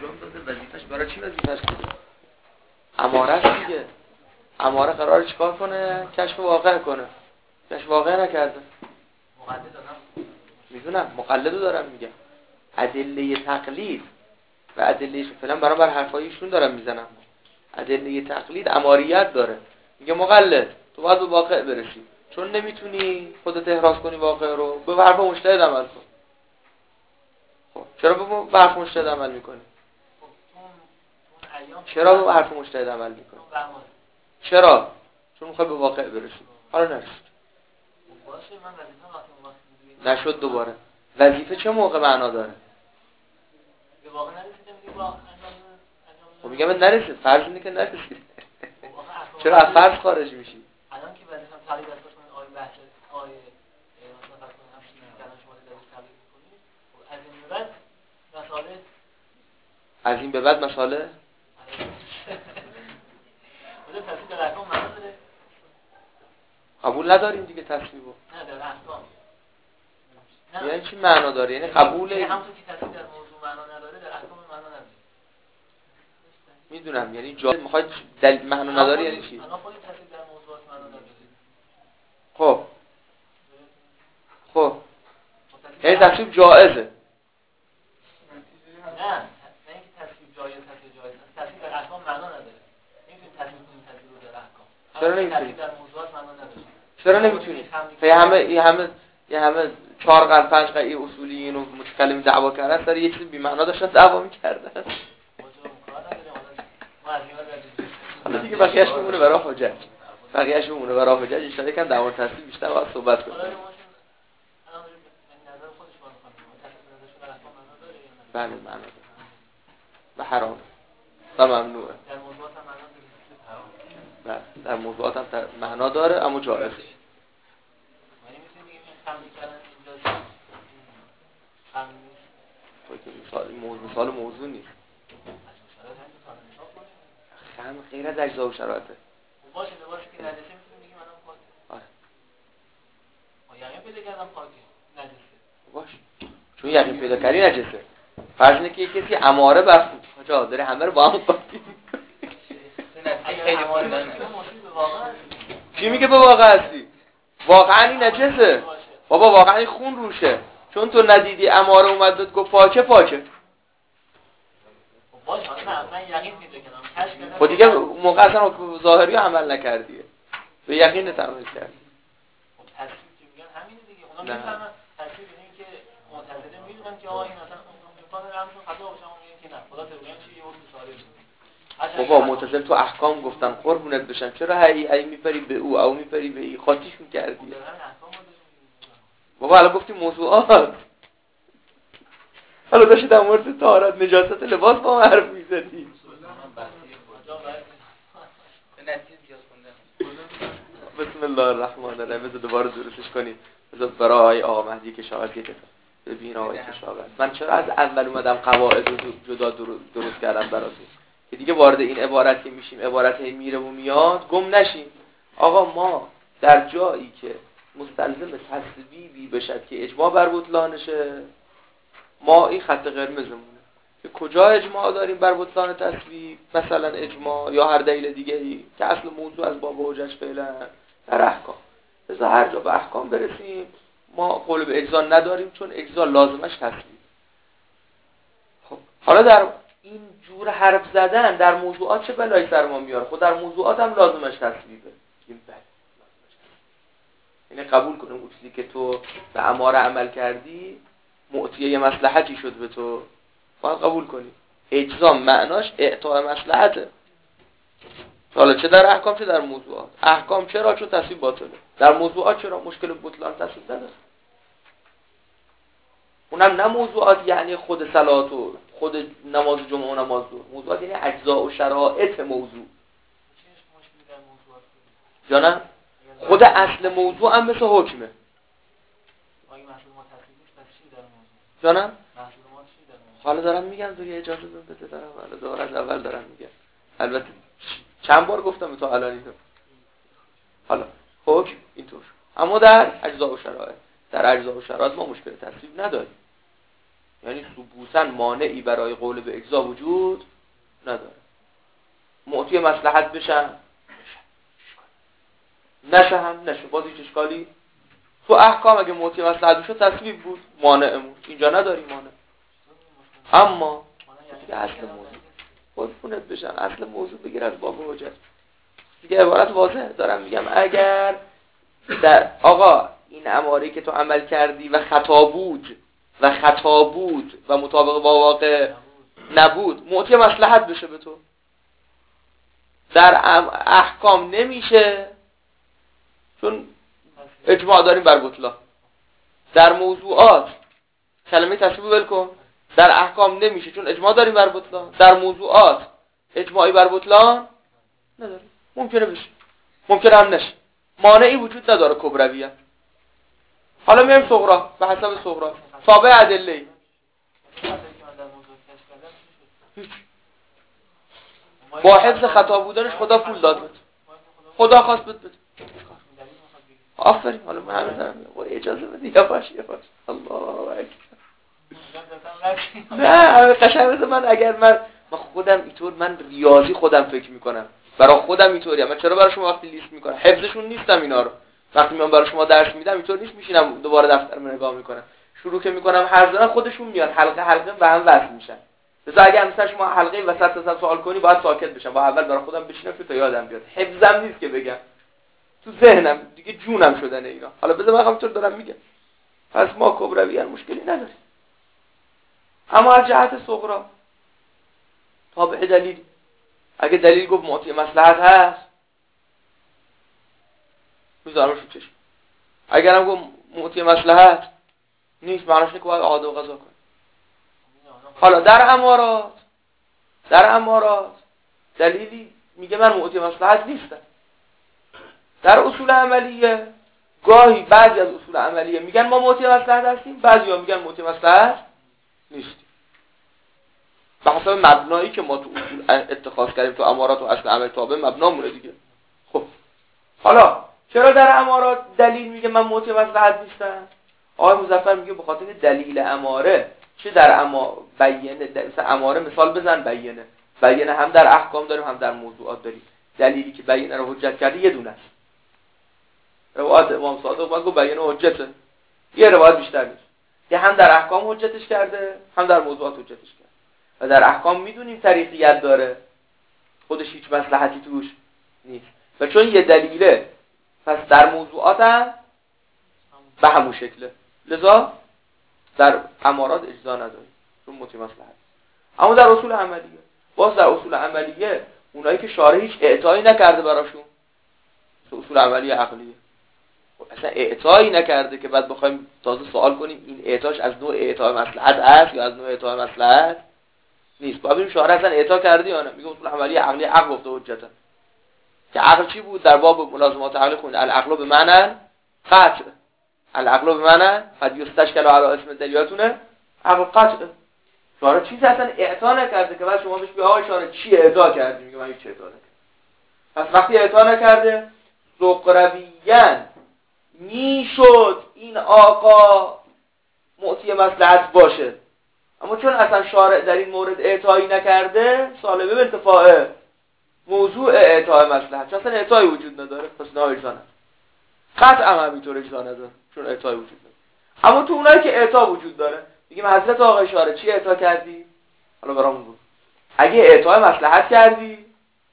انجام داده، وظیفش برای چی وظیفش بوده؟ اماره است دیگه. اماره قراره چیکار کنه؟ کشف واقع کنه. کشف واقع نکرده. مقلد دادم. میدونم مقلدو دارم میگم. ادله تقلید و ادله فعلا بر حرفای ایشون دارم میزنم. ادله تقلید اماریت داره. میگه مقلد تو باید به واقع برسی، چون نمیتونی خودت احراز کنی واقع رو، به حرف مجتهد عمل کن. خب چرا به حرف مجتهد عمل میکنی؟ چرا به حرف مجتهد عمل میکنی؟ چرا؟ چون میخوای به واقع برسی. حالا نرسید. نشد دوباره. وظیفه چه موقع معنا داره؟ به واقع نرسیده میگه واقعا خب میگم نرسید، فرض اینه که نرسید. چرا از فرض خارج میشی؟ الان که وظیفه تعلیق است کنید آیه بحث آیه مثلا فرض کنید همین کلام شما رو تعلیق می‌کنید. خب از این به بعد مسائل از این به بعد مسائل بده تصدیق در احکام معنا داره. قبول نداریم دیگه تصویبو. نه در احکام. یعنی چی معنا داره؟ یعنی قبول همونطور که تصدیق در موضوع معنا نداره در احکام معنا نداره. میدونم یعنی جا میخواید دلیل معنا نداره یعنی چی؟ الان خودی تصدیق در موضوعات معنا نداره. خب یعنی تصویب جائزه. نه اینکه تصویب جایز هست یا جایز هست، تصویب در احکام معنا نداره. نمیتونید تصویب کنید تصویب رو در احکام. چرا نمیتونید؟ در موضوعات معنا نداره. چرا نمیتونید؟ یه همه 4 قرن 5 قرن اصولیین و متکلمین دعوا کردن سر یه چیز بی معنا داشتن دعوا می‌کردن. حالا دیگه بقیه‌اش میمونه برای حجت. بقیه‌اش میمونه برای حجت. ان شاءالله کم در مورد تصویب بیشتر باید صحبت کنیم. بله معنا داره. و حرام و ممنوعه. در موضوعات هم معنا داره. بله در موضوعات هم معنا داره اما جائزه. یعنی میتونیم بگیم این خمری کردن اینجا مثال موضوع نیست. خمر غیر از اجزا و شرایطه. باشه لباسی که نجسه میتونیم بگیم الان پاکه. آره. ما یقین پیدا کردم پاکه نجسه. باشه. چون یقین پیدا کردی نجسه. فرض اینه که کسی اماره بر حاجا داره همه رو با هم قاطی خیلی مهمه. چی میگه به واقع هستی؟ واقعا این نجسه. بابا واقعا این خون روشه. چون تو ندیدی اماره اومد بهت گفت پاکه. باشه من یقین پیدا کردم. خب دیگه موقع اصلا ظاهری عمل نکردیه. به یقین تعامل کردی. خب تصدیق که میگن همینه دیگه. اونا میفهمن تصدیق اینه که معتزله میدونن که آقا این اصلا امکان رمزون خطا باشه، اون میگن که نه خدا تبیین چیه اون ساده. بابا معتزله تو احکام گفتن قربونت بشم چرا هی میپری به او میپری به ای خاطیش میکردی. بابا الان گفتی موضوعات. حالا داشتی در مورد طهارت نجاست لباس با حرف میزدی. بسم الله الرحمن الرحیم. بذار دوباره درستش کنیم. بذار برای آقا مهدی که شاگرد که ببین آقای که شاگرد من چرا از اول اومدم قواعد رو جدا درست کردم براتون که دیگه وارد این عبارت که میشیم عبارت میره و میاد گم نشیم. آقا ما در جایی که مستلزم تصویبی بشد که اجماع بر بطلانشه، ما این خط قرمزمونه که کجا اجماع داریم بر بطلان تصویب، مثلا اجماع یا هر دلیل دیگه‌ای که اصل موضوع از باب حجج فعلا در احکام. بذار هر جا به احکام برسیم ما قول به اجزا نداریم چون اجزا لازمش تصویب. خب حالا در این جور حرف زدن در موضوعات چه بلایی سر ما میاره؟ خود در موضوعات هم لازمش تصویبه. این بله یعنی قبول کنیم اون چیزی که تو به اماره عمل کردی معطیه مصلحتی شد به تو، باید قبول کنی. اجزا معناش اعطاء مصلحته. حالا چه در احکام چه در موضوعات. احکام چرا؟ چون تصویب باطله. در موضوعات چرا؟ مشکل بطلان تصویب نداره. اونم نه موضوعات یعنی خود صلات و خود نماز جمعه و نماز ظهر. موضوعات یعنی اجزا و شرایط موضوع. جانم خود اصل موضوع هم مثل حکمه. جانم حالا دارم میگم دیگه اجازه بده دارم حالا دوباره از اول دارم میگم. البته چند بار گفتم تا الان اینو. حالا حکم اینطور. اما در اجزا و شرایط، در اجزا و شرایط ما مشکل تصویب نداریم. یعنی ثبوتاً مانعی برای قول به اجزا وجود نداره. معطی مصلحت بشن نشه هم نشه، باز هیچ اشکالی تو احکام اگه معطی مصلحت بشه تصویب بود، مانعمون اینجا نداری مانع. اما دیگه اصل موضوع خودتونت بشن، اصل موضوع بگیر از باب حجت دیگه. عبارت واضحه دارم میگم، اگر در آقا این اماری که تو عمل کردی و خطا بود و مطابق با واقع نبود، معطی مصلحت بشه به تو، در احکام نمیشه چون اجماع داریم بر بطلان. در موضوعات کلمه تصویب ول کن، در احکام نمیشه چون اجماع داریم بر بطلان. در موضوعات اجماعی بر بطلان نداریم، ممکنه بشه ممکنه هم نشه، مانعی وجود نداره کبرویت. حالا میایم صغرا، به حسب صغرا تابع ادله. با حفظ خطا بودنش خدا پول داد بده، خدا خواست بده. آفرین. حالا من همه دارم میگم اجازه بده یا باش الله اکبر. نه قشنگ من خودم اینطور، من ریاضی خودم فکر میکنم، برای خودم اینطوریه. من چرا برای شما وقتی لیست میکنم حفظشون نیستم اینا رو، وقتی میام برای شما درس میدم اینطور نیست میشینم دوباره دفترم نگاه میکنم، شروع که میکنم حرف زدن خودشون میاد حلقه به هم وصل میشن. مثلا اگه مثلا شما حلقه وسط سوال کنی باید ساکت بشم، با اول برای خودم بشینم تا یادم بیاد، حفظم نیست که بگم، تو ذهنم دیگه جونم شدن اینا. حالا بذار من همونطور دارم میگم. پس ما کبرویان مشکلی نداریم، اما از جهت صغرا تابع دلیل. اگه دلیل گفت معطی مصلحت هست میذارمش رو چشم، اگرم گفت معطی مصلحت نیست معناش اینه که باید عاده و قضا کنه. حالا در امارات دلیلی میگه من معطی مصلحت نیستم. در اصول عملیه گاهی بعضی از اصول عملیه میگن ما معطی مصلحت هستیم، بعضیا میگن معطی مصلحت نیستیم، به حسب مبنایی که ما تو اصول اتخاذ کردیم. تو امارات و اصل عمل تابع مبنامونه دیگه. خب حالا چرا در امارات دلیل میگه من معطی مصلحت نیستم؟ آقای مظفر میگه به خاطر دلیل اماره. چه در بیانه، مثلا اماره مثال بزن بیانه هم در احکام داریم هم در موضوعات داریم. دلیلی که بیانه رو حجت کرده یه دونه است. روایت امام صادق باید گفت بیانه حجته، یه روایت بیشتر نیست، که هم در احکام حجتش کرده هم در موضوعات حجتش کرده. و در احکام میدونیم طریقیت داره، خودش هیچ مصلحتی توش نیست و چون یه دلیله پس در موضوعات هم به همون شکله، لذا در امارات اجزا نداریم چون معطی مصلحت. اما در اصول عملیه، باز در اصول عملیه اونایی که شارع هیچ اعطایی نکرده براشون، اصول عملی عقلیه اصلا اعطایی نکرده که بعد بخوایم تازه سوال کنیم این اعطاش از نوع اعطای مصلحت است یا از نوع اعطای مصلحت نیست. باید ببینیم شارع اصلا اعطا کرده یا نه. میگه اصول عملی عقلی عقل گفته حجته، که عقل چی بود؟ در باب ملازمات عقلی خوند العقل به معنی قطع، العقل به معنی قد یستشکل علی اسم دلیاتونه عقل قطع. شارع چیزی اصلا اعطا نکرده که بعد شما بهش بگید آقا شارع چی اعطا کردی؟ میگه من هیچ اعطا نکردم. پس وقتی اعطا نکرده سقرویاً میشد این آقا معطی مصلحت باشه، اما چون اصلا شارع در این مورد اعطایی نکرده سالبه به انتفاع موضوع اعطای مصلحت، چون اصلا اعطایی وجود نداره پس نه اجزا نداره. قطعا همینطور اجزا نداره چون اعطایی وجود نداره. اما تو اونایی که اعطا وجود داره میگیم حضرت آقای شارع چی اعطا کردی؟ حالا برامون بود اگه اعطای مصلحت کردی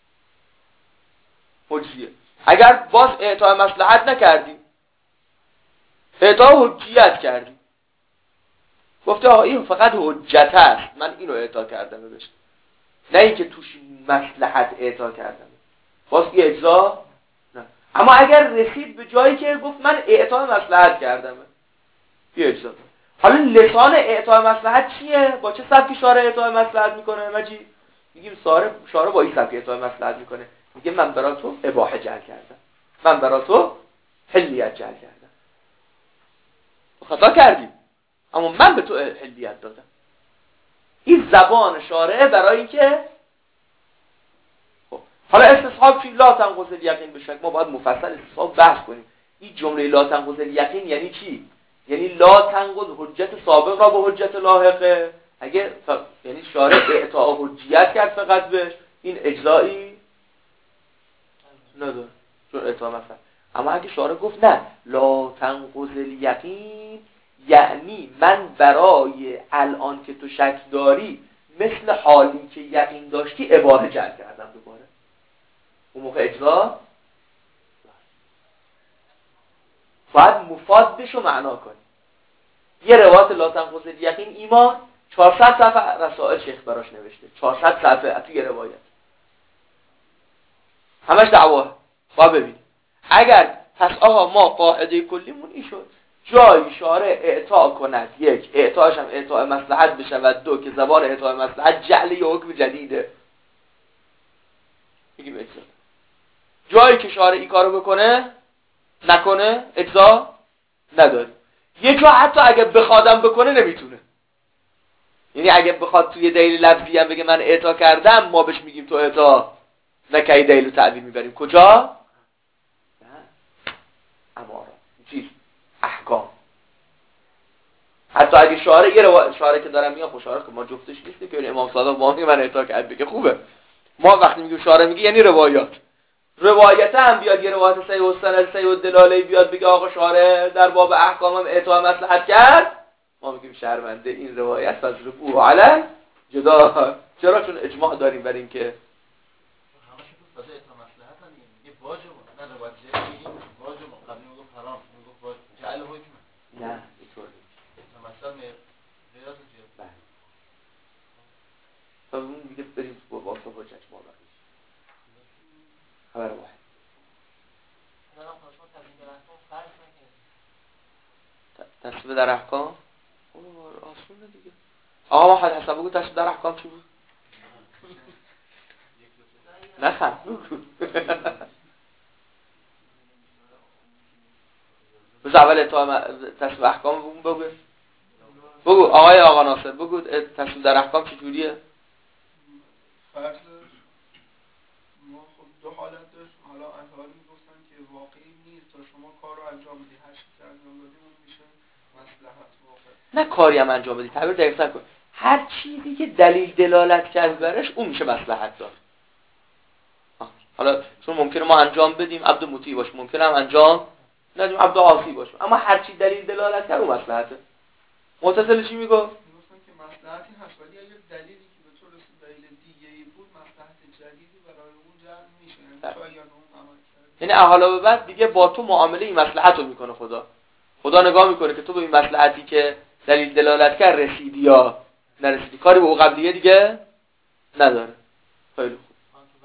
حجیه، اگر باز اعطای مصلحت نکردی اعطای حجیت کردی، گفته آقا این فقط حجت است من اینو اعطا کردم بهش، نه اینکه توش مصلحت اعطا کردم، باز این اجزا نه. اما اگر رسید به جایی که گفت من اعطای مصلحت کردم این اجزا. حالا لسان اعطای مصلحت چیه؟ با چه سبکی شارع اعطای مصلحت میکنه مجید؟ میگیم شارع با این سبکی اعطای مصلحت میکنه، میگه من برای تو اباحه جعل کردم، من برای تو حلیت جعل کردم. خطا کردی اما من به تو حلیت دادم. این زبان شارعه برای اینکه حالا استصحاب چی؟ لا تنقض الیقین به شک. ما باید مفصل استصحاب بحث کنیم. این جمله لا تنقض الیقین یعنی چی؟ یعنی لا تنقض حجت سابق را به حجت لاحقه. اگه یعنی شارع اعطاء حجیت کرد فقط بهش، این اجزایی نداره چون اعطاء مثلا. اما اگه شارع گفت نه لا تنقض الیقین، یعنی من برای الان که تو شک داری مثل حالی که یقین داشتی اباحه جعل کردم دوباره، اون موقع اجزا باید مفادش رو معنا کنی. یه روایت لا تنقض الیقین ایمان 400 صفحه رسائل شیخ براش نوشته، 400 صفحه تو یه روایت، همش دعواه. باید ببینیم اگر پس آقا ما قاعده کلیمون این شد جای شارع اعطا کند، یک اعطاش هم اعطاء مصلحت بشود، دو که زبان اعطاء مصلحت جعل یه حکم جدیده، میگیم اجزا. جایی که شارع این کارو بکنه نکنه اجزا نداریم. یه جا حتی اگه بخوادم بکنه نمیتونه، یعنی اگه بخواد توی دلیل لفظی هم بگه من اعطا کردم، ما بهش میگیم تو اعطا نکردی، دلیل رو تعبیر میبریم کجا؟ نه امارات چیز احکام. حتی اگه شارع یه شارع که دارم میگم شارع که ما جفتش نیستیم که امام صادق با من اعطا کرد بگه خوبه. ما وقتی میگیم شارع میگه یعنی روایت هم بیاد، یه روایت صحیح و سند صحیح و دلاله بیاد بگه آقا شارع در باب احکام هم اعطا مصلحت کرد، ما میگیم شرمنده این روایت فضربوه علی جدا. چرا؟ چون اجماع داریم بر این که همش تو فضای اعطا مصلحت هم میگه واجب نه روایت میگه واجب قبل میگه حرام میگه واجب جعل حکم نه اینطور نیست. اعطا مصلحت غیرت زیاد. بله تا اون دیگه بریم با واسه حجت ما بقیش خبر واحد. تصویب در احکام آسونه دیگه. آقا ما حد حساب بگو تصویب در احکام چی بود؟ نخند بس اول تصویب احکام بگو آقا ناصر بگو تصویب در احکام چی جوریه؟ فرض ما خب دو حالت داشت، حالا اهل میگفتن که واقعی نیست تا شما کار رو انجام بدی، هر چیزی که انجام دادی اون میشه مصلحت واقع. نه کاری هم انجام بدی، تعبیر دقیق نکن، هر چیزی که دلیل دلالت کرد برش اون میشه مصلحت دار. حالا چون ممکنه ما انجام بدیم عبد مطیع باشه، ممکنه هم انجام ندیم عبد عاصی باشه، اما هر چی دلیل دلالت کرد اون مصلحته. معتزله چی میگه؟ میگفتن که مصلحتی هست ولی اگر دلیلی که به تو رسید دلیل دیگه‌ای بود، مصلحت جدیدی برای اون جلب میشه، یعنی شاید اون عمل کرد. یعنی حالا به بعد دیگه با تو معامله این مصلحت رو میکنه خدا نگاه میکنه که تو به این مصلحتی که دلیل دلالت کرد رسیدی یا نرسیدی، کاری به اون قبلیه دیگه نداره. خیلی خوب.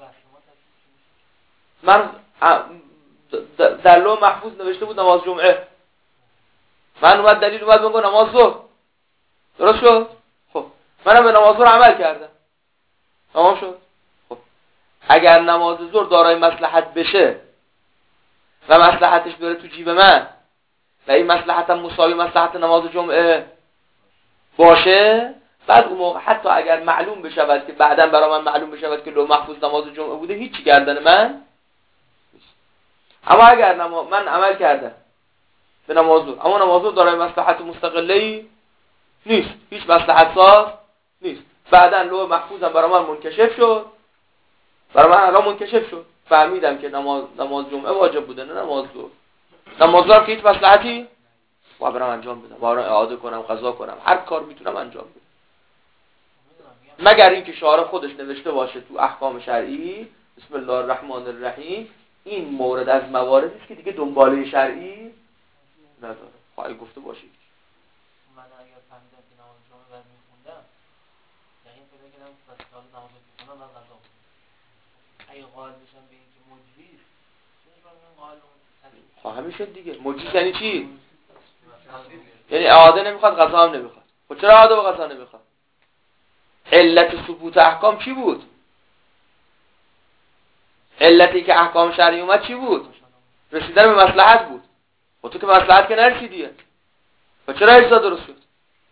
من در لوح محفوظ نوشته بود نماز جمعه، من دلیل اومد بگم نماز ظهر، درست شد؟ خب منم به نماز ظهر عمل کردم، تمام شد. خب اگر نماز ظهر دارای مصلحت بشه و مصلحتش بره تو جیب من و این مصلحت هم مساوی مصلحت نماز جمعه باشه، بعد اون موقع حتی اگر معلوم بشود که بعداً برای من معلوم بشود که لوح محفوظ نماز جمعه بوده، هیچی گردن من نیست. اما اگر من عمل کردم به نماز ظهر اما نماز ظهر دارای مصلحت مستقله‌ای نیست، هیچ مصلحت ساز نیست، بعداً لوح محفوظم برای من منکشف شد، برای من الان منکشف شد، فهمیدم که نماز جمعه واجب بوده نه نماز ظهر. نماز ظهر که هیچ مصلحتی باید برام انجام بدم، باید اعاده کنم، قضا کنم، هر کار میتونم انجام بدم، مگر اینکه شارع خودش نوشته باشه تو احکام شرعی بسم الله الرحمن الرحیم این مورد از مواردی است که دیگه دنباله شرعی نداره. خواهی گفته باشید من اگر فهمیدم که نماز جمعه بعد میخوندم یقین پیدا کردم که بس سال نماز میخوندم بعد قضا بود. اگه قائل بشم به اینکه مجزی است چون من قائل خب همین شد دیگه. مجزی یعنی چی؟ یعنی اعاده نمیخواد، قضا هم نمیخواد. خب چرا اعاده و قضا نمیخواد؟ علت ثبوت احکام چی بود؟ علتی که احکام شرعی اومد چی بود؟ رسیدن به مصلحت بود. و تو که مصلحت که نرسیدیه، و چرا اجزا درست شد؟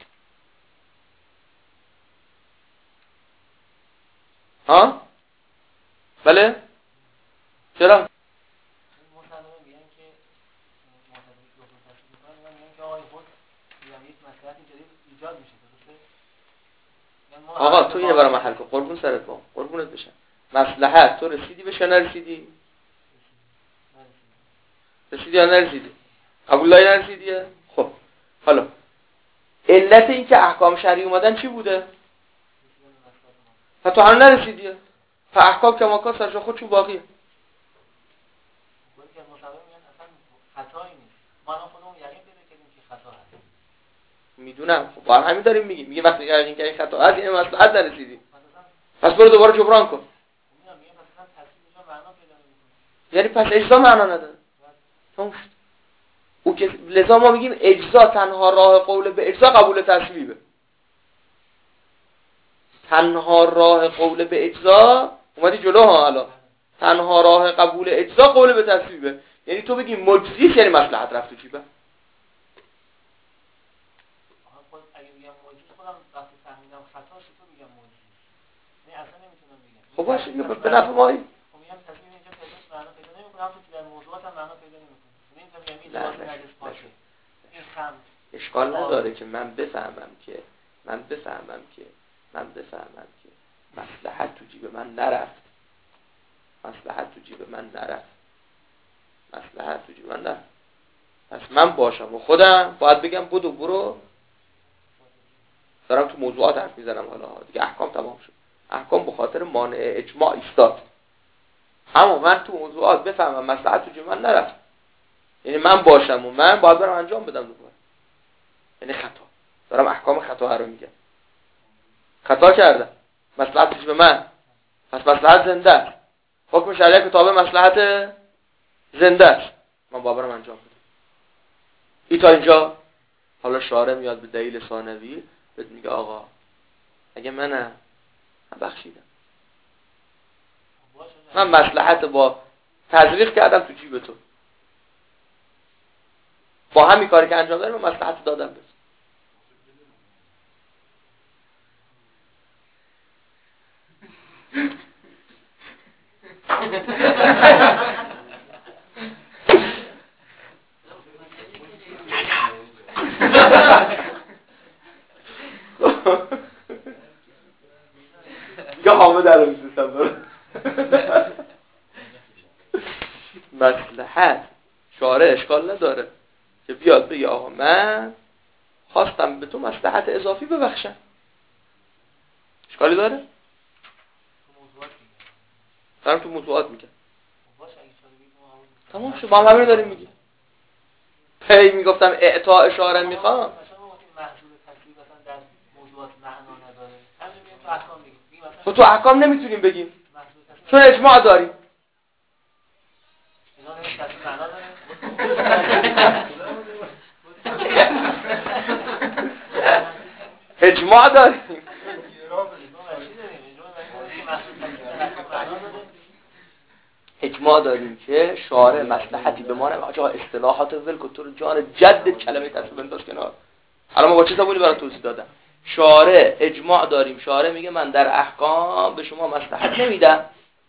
ها؟ بله؟ چرا؟ مصدقه میگن که مصدقه که اصول تشکیل میکنن میگن که آقای خود آقا تو اینه برای محل کن، قربون سرت با قربونت بشم. مصلحت تو رسیدی بهش یا نرسیدی؟ رسیدی یا نرسیدی؟ قبول داری نرسیدیه؟ خب حالا علت این که احکام شرعی اومدن چی بوده؟ تو هنوز نرسیدیه. احکام که ماکان سرشا خودشون باقیه. میدونم، خب با همین داریم میگیم. میگه وقتی یقین که این خطا هست، این مصلحت نرسیدی، پس برو دوباره جبران کن. یعنی پس اجزا معنا نداره. تموم شد. او که لذا ما میگیم اجزا تنها راه قول به اجزا قبول تصویبه. تنها راه قول به اجزا اومدی جلو ها الان. تنها راه قبول اجزا قول به تصویبه. یعنی تو بگی مجزی یعنی مصلحت رفت تو جیبه. خب باشه میگم به نفع مایی. اشکال نداره که من بفهمم که مصلحت تو جیب من نرفت. مصلحت تو جیب من نرفت. پس من باشم و خودم باید بگم بدو برو. دارم تو موضوعات حرف میزنم حالا دیگه. احکام تمام شد. احکام به خاطر مانع اجماع ایستاد. اما من تو موضوعات بفهمم مصلحت تو جیب من نرفت، یعنی من باشم و من باید برم انجام بدم دوباره. یعنی خطا. دارم احکام خطا رو میگم. خطا کردم، مصلحت تو جیب من، پس مصلحت زنده است. حکم شریعت که تابع مصلحت زنده است، من باید برم انجام بدم. این تا اینجا. حالا شارع میاد به دلیل ثانوی بهت میگه آقا اگه من بخشیدم، من مصلحت با تزریق کردم تو جیب تو، با همین کاری که انجام دادم من مصلحت دادم بس. یا حامد الان میدوستم دارم. مصلحت شارع اشکال نداره که بیاد بگه آقا من خواستم به تو مصلحت اضافی ببخشم. اشکالی داره؟ دارم تو موضوعات میگم. تمام شد. با هم همین داریم میگیم. پی میگفتم اعطا اشاره میخوام. تو احکام نمیتونیم بگیم چون اجماع داریم. اجماع داریم. اجماع داریم که شارع مصلحتی به ما نمیده. آقا اصطلاحات ول تو رو جان جد کلمه تصویب انداز کنار. الان ما با چه زبونی برات توضیح دادم؟ شارع اجماع داریم. شارع میگه من در احکام به شما مصلحت نمیدم.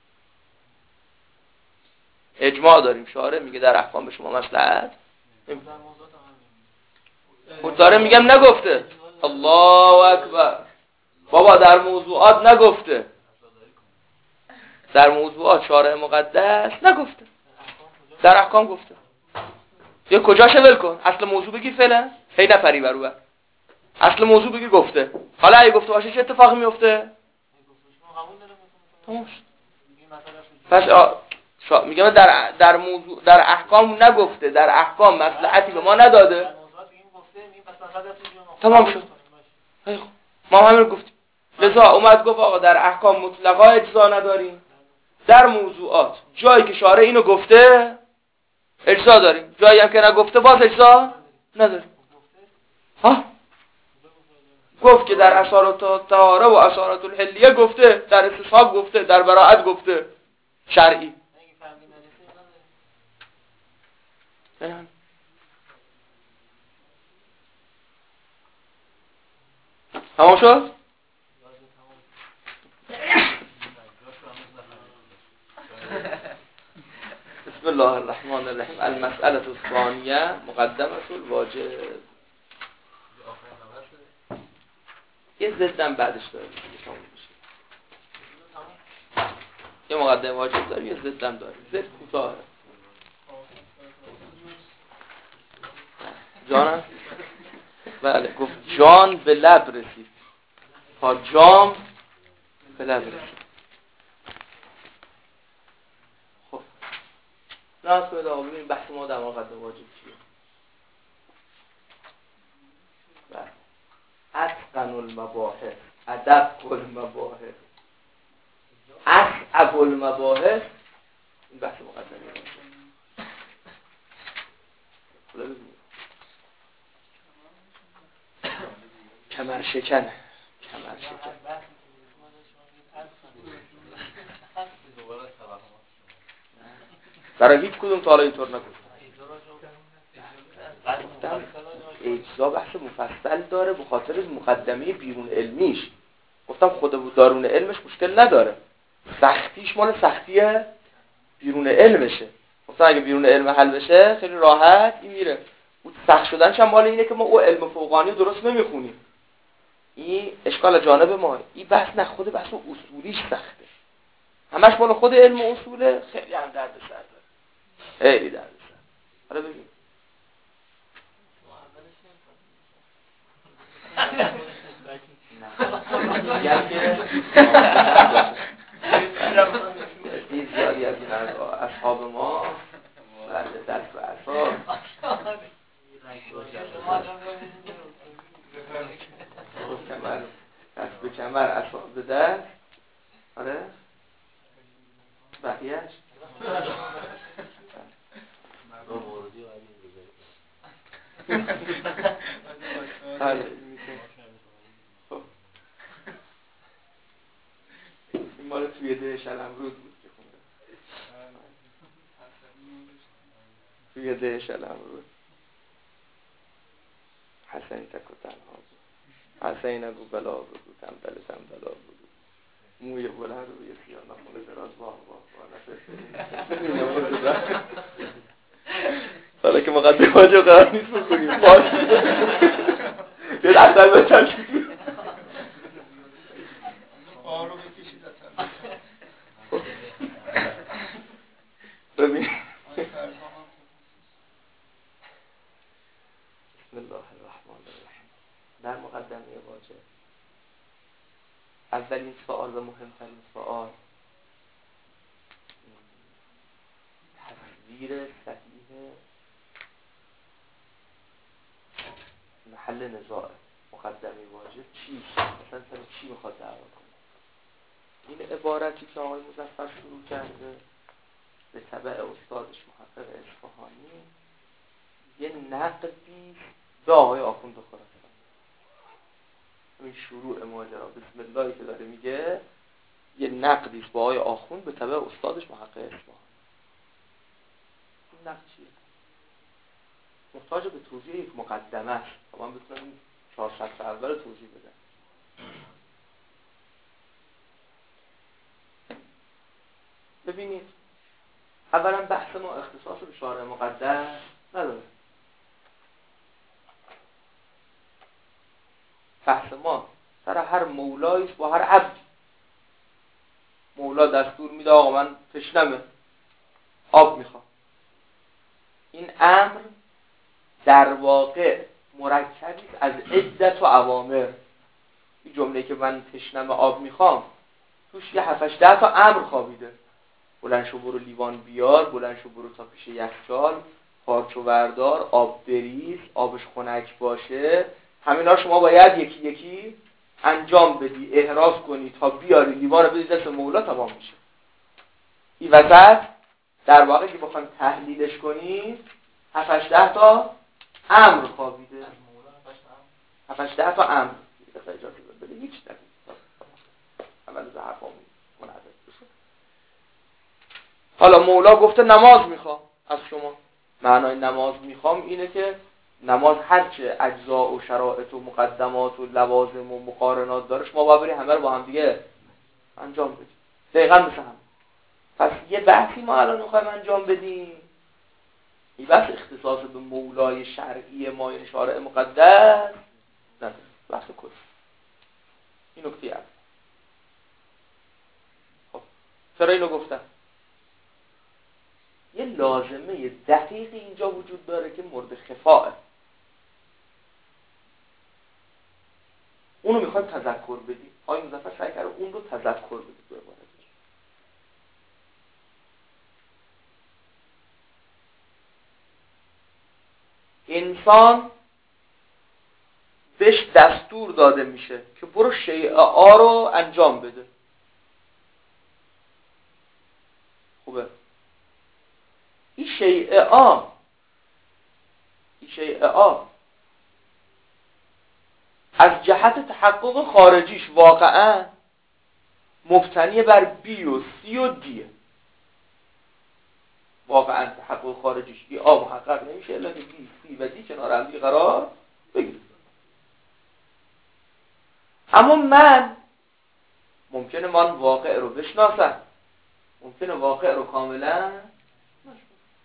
اجماع داریم. شارع میگه در احکام به شما مصلحت نمیدم. داره میگم نگفته. الله اکبر. بابا در موضوعات نگفته. در موضوعات شارع مقدس نگفته. در احکام گفته. یا کجاش ول کن؟ اصل موضوع بگیر فعلا. هی نپری برو. اصل موضوع بگیر گفته. حالا اگه گفته باشه چه اتفاقی میفته؟ پس میگم در موضوع در احکام نگفته. در احکام مصلحتی به ما نداده. تمام شد. ما همین رو گفتیم. لذا اومد گفت آقا در احکام مطلقا اجزا نداریم. در موضوعات جایی که شارع اینو گفته اجزا داریم. جایی هم که نگفته باز اجزا نداریم. ها؟ گفت که در اسارات طهاره و اسارات الحلیه گفته، در استصحاب گفته، در براءت گفته شرعی. تمام شد؟ بسم الله الرحمن الرحیم. المسئله الثانیه مقدمه الواجب. یه ضدم بعدش داره تموم میشه. یه مقدمه واجب داره، یه ضدم داره. ضد کوتاه. جانم؟ بله، گفت جان به لب رسید تا جام به لب رسید. خب راست بده آقا ببین بحث ما در مقدمه واجب چیه؟ بله، اتقن المباحث، ادق المباحث، اصعب المباحث، این بحث مقدمه واجب. حالا ببینیم کمر شکن برای هیچ کدوم تا حالا اینطور نگفتم. گفتم اجزا بحث مفصل داره به خاطر مقدمه بیرون علمیش. گفتم خود دارون علمش مشکل نداره، سختیش مال سختی بیرون علمشه. گفتم اگه بیرون علم حل بشه خیلی راحت این میره. اون سخت شدنش هم مال اینه که ما او علم فوقانی رو درست نمیخونیم. این اشکال جانب ما. این بحث نه، خود بحث اصولیش سخته، همش مال خود علم اصوله. خیلی هم درد سر داره، خیلی درد سر. حالا ببین میگم که زیادی از این اصحاب ما بعد دست و اصحاب دست به کمر اصحاب به دست. آره بقیهش این مال توی ده شلمرود بود که خونده، توی ده شلمرود. حسنی تکو تنها بود، حسنی نگو بلا بگو، تنبل تنبلا بگو، موی بلند روی سیاه نخونه دراز واه واه واه. حالا که مقدمه واجب قرار نیست بکنیم یه دفتر بچشید آرو بکشید ببین. بسم الله الرحمن الرحیم. در مقدمه واجب اولین سوال و مهمترین سوال تصویر صحیح محل نزاع. مقدمه واجب چیست؟ مثلا سر چی میخواد دعوا کنه؟ این عبارتی که آقای مظفر شروع کرده به تبع استادش محقق اصفهانی یه نقدی به آقای آخوند خراسانی. این شروع ماجرا بسم الله که داره میگه یه نقدی به آقای آخوند به تبع استادش محقق اصفهانی. این نقد چیه؟ محتاج به توضیح یک مقدمه است تا من بتونم این 4 سطر اول توضیح بدم. ببینید اولا بحث ما اختصاص به شارع مقدس نداره. بحث ما سر هر مولاییست با هر عبدی. مولا دستور میده آقا من تشنمه آب میخوام. این امر در واقع مرکبی از عدت و اوامر. این جمله که من تشنمه آب میخوام توش یه 7-8 تا امر خوابیده. بلند شو برو لیوان بیار، بلند شو برو تا پیش یخچال، پارچو بردار، آب بریز، آبش خنک باشه. همینا شما باید یکی یکی انجام بدی، احراز کنی تا بیاری لیوان رو بدی دست مولا تمام میشه. این وسط در واقع که بخوایم تحلیلش کنی 7-8 تا امر خوابیده. 7-8 تا امر. اجازه بده هیچ نکنید. اول از حرفامون منعدد بشه. حالا مولا گفته نماز میخوام از شما. معنای نماز میخوام اینه که نماز هرچه اجزا و شرایط و مقدمات و لوازم و مقارنات داره شما باید بری همه رو با هم دیگه انجام بدید. دقیقاً مثل هم. پس یه بحثی ما الان میخوایم انجام بدیم. این بحث اختصاص به مولای شرعی ما، یعنی شارع مقدس نداره. بحث کلی. این نکته اول. خب چرا اینو گفتم؟ یه لازمه دقیق اینجا وجود داره که مورد خفاءه. اونو میخوایم تذکر بدیم. آقای مظفر سعی کرده اون رو تذکر بدیم به عبارتش. انسان بهش دستور داده میشه که برو شیء آ رو انجام بده. خوبه؟ این شیء آ از جهت تحقق خارجیش واقعا مبتنی بر بی و سی و دیه. واقعا تحقق خارجیش بی آ محقق نمیشه الا که بی سی و دی کنار هم دیگه قرار بگیره. اما ممکنه من واقع رو بشناسم، ممکنه واقع رو کاملا نشناسم،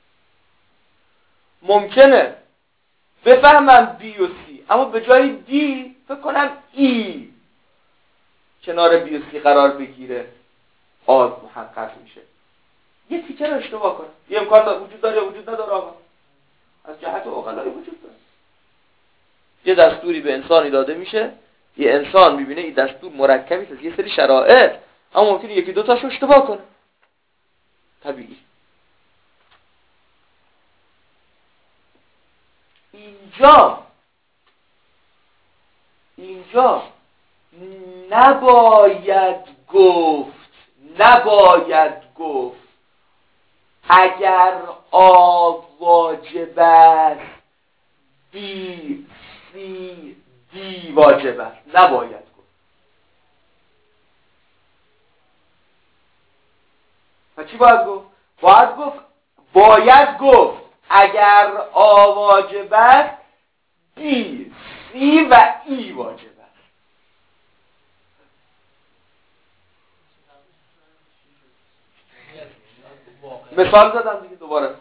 ممکنه بفهمم بی و سی اما به جای دی فکر کنم ای کنار بی و سی قرار بگیره آ محقق میشه. یه تیکه رو اشتباه کنم. یه امکان وجود داره یا وجود نداره؟ آقا از جهت عقلایی وجود داره. یه دستوری به انسانی داده میشه، یه انسان میبینه این دستور مرکبی از یه سری شرایط، اما ممکنه یکی دو تاشو اشتباه کنه. طبیعی. اینجا نباید گفت اگر آ واجب است بی سی دی واجب است. نباید گفت. و چی باید گفت؟ باید گفت اگر آ واجب است بی سی و ای واجب است. مثال زدم دیگه دوباره.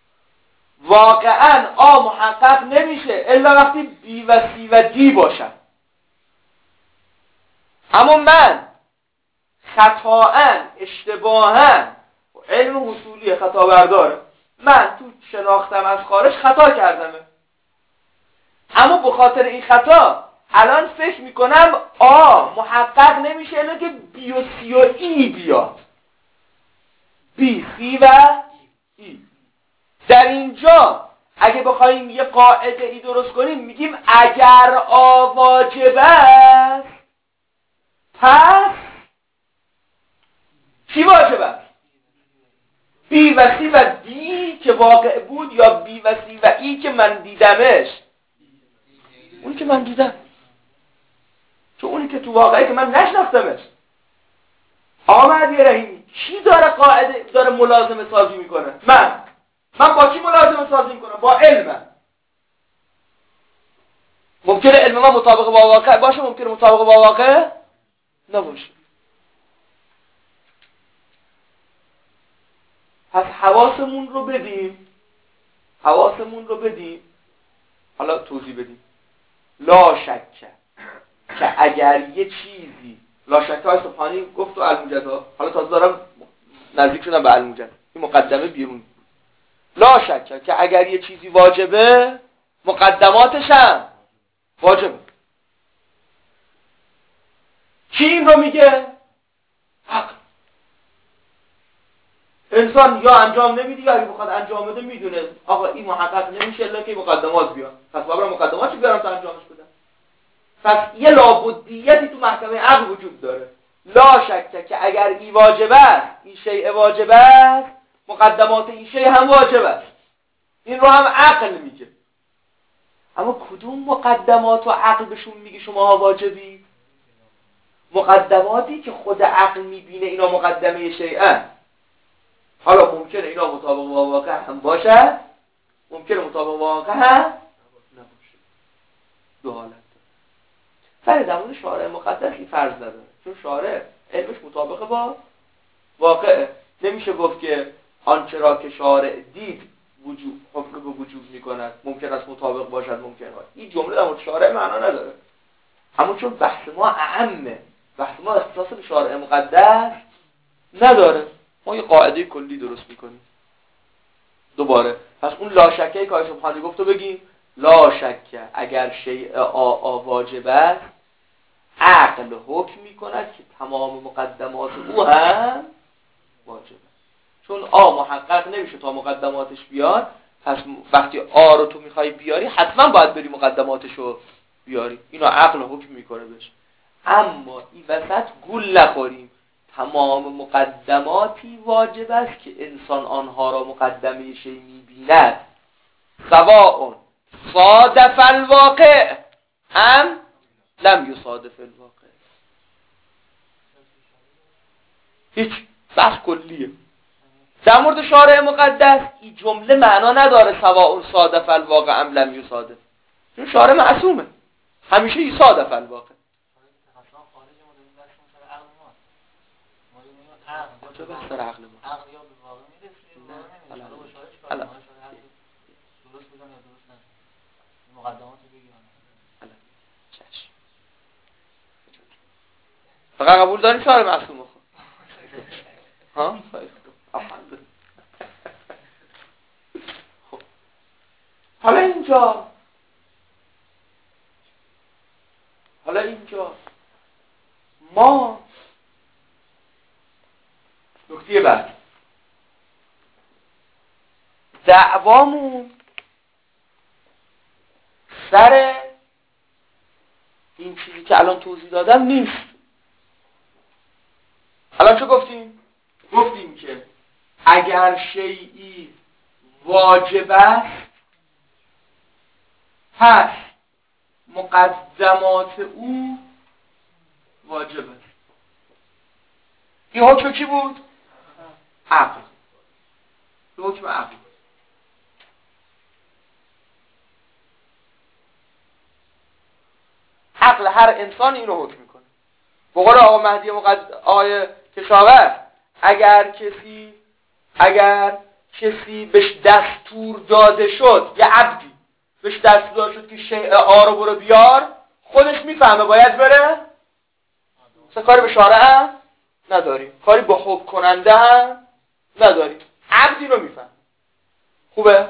واقعا آ محقق نمیشه الا وقتی بی و سی و دی باشن. اما من خطااً اشتباهاً، علم حصولی خطا برداره، من تو شناختم از خارج خطا کردمه، اما به خاطر این خطا الان فکر میکنم آ محقق نمیشه الا که بی و سی و ای بیاد. بی سی و ای. در اینجا اگه بخوایم یه قاعده ای درست کنیم میگیم اگر آ واجب است پس چی واجب است؟ بی و سی و دی که واقع بود یا بی و سی و ای که من دیدمش؟ اونی که من دیدم، چون اونی که تو واقعی که من نشناختمش. آمد یه رحیمی کی داره قاعده داره ملازمه سازی میکنه؟ من با کی ملازمه سازی میکنم؟ با علمم. ممکنه علم من مطابق با واقع باشه، ممکنه مطابق با واقع نباشه. پس حواسمون رو بدیم. حالا توضیح بدیم. لا شک که اگر یه چیزی، لا شک های سبحانی گفت و الموجزا، حالا تازه دارم نزدیک شدم به الموجز، این مقدمه بیرون. لا شک که اگر یه چیزی واجبه مقدماتش هم واجبه. کی این رو میگه؟ حق. انسان یا انجام نمیده یا اگه بخواد انجام بده میدونه آقا این محقق نمیشه الا که مقدمات بیاد، پس باید مقدماتش بیارم تا انجامش بدم. پس یه لابدیتی تو محکمه عقل وجود داره. لا شک که اگر این واجب است، این شیء واجب است، مقدمات این شیء هم واجب است. این رو هم عقل میگه. اما کدوم مقدمات و عقل بهشون میگه شما واجبی؟ مقدماتی که خود عقل میبینه اینا مقدمه شیئن. حالا ممکنه اینا مطابق با واقع هم باشه، ممکنه مطابق با واقع هم نباشه. دو حالت داره. سر در مورد شارع مقدس این فرض نداره، چون شارع علمش مطابق با واقعه. نمیشه گفت که آنچه را که شارع دید حکم به وجوب میکند، ممکن است مطابق باشد، ممکن است. این جمله در مورد شارع معنا نداره. اما چون بحث ما اعمه، بحث ما اختصاص به شارع مقدس نداره. ما یه قاعده کلی درست میکنیم. دوباره پس اون لا شکه که آیه سبحانی گفت رو بگیم. لا شکه اگر شیء واجب است عقل حکم میکند که تمام مقدمات او هم واجبه. چون محقق نمیشه تا مقدماتش بیاد، پس وقتی رو تو میخوای بیاری حتما باید بری مقدماتش رو بیاری. اینو عقل حکم میکنه بهش. اما این وسط گول نخوریم تمام مقدماتی واجب است که انسان آنها را مقدمه شی میبیند، سواء صادف الواقع ام لم یصادف الواقع. هیچ بحث کلیه. در مورد شارع مقدس این جمله معنا نداره سواء صادف الواقع ام لم یصادف. این شارع معصومه، همیشه صادف الواقع. چه بحث در عقل ما؟ عقل یا به واقع میرسه یا نه؟ با شارع چیکار کنه؟ شارع درست بگم یا درست نشه؟ مقدمات رو بگیم. چشم. فقط قبول داریم شارع معصومه خب. ها؟ الحمدلله. خب. حالا اینجا ما نکته بعد دعوامون سر این چیزی که الان توضیح دادم نیست. الان چه گفتیم؟ گفتیم که اگر شیئی واجب است پس مقدمات او واجب است. این حکم کی بود؟ عقل. این حکم عقل. عقل هر انسان اینو حکم میکنه. به قول آقا مهدی آقای کشاورز اگر کسی بهش دستور داده شد، یه عبدی بهش دستور داده شد که شیء رو برو بیار، خودش میفهمه باید بره، مثلا کاری به شارع هم نداریم، کاری به حکم کننده هم نداریم، عبدی رو میفهمه. خوبه؟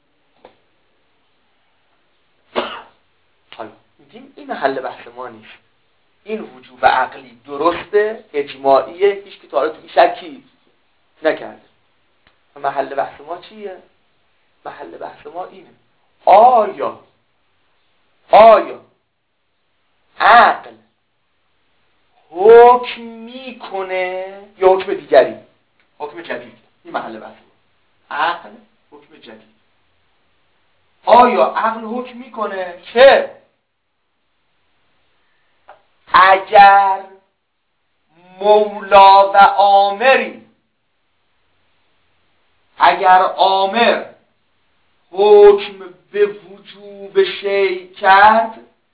حالا میگیم این محل بحث ما نیست. این وجوب عقلی درسته، اجماعیه، هیچ کی تا حالا تو شکی نکرده. محل بحث ما چیه؟ محل بحث ما اینه: آیا عقل حکم میکنه یا حکم دیگری؟ حکم جدید. این محل بحث ما. عقل حکم جدید. آیا عقل حکم میکنه که اگر مولا و آمری، اگر آمر حکم به وجوب شیء کرد،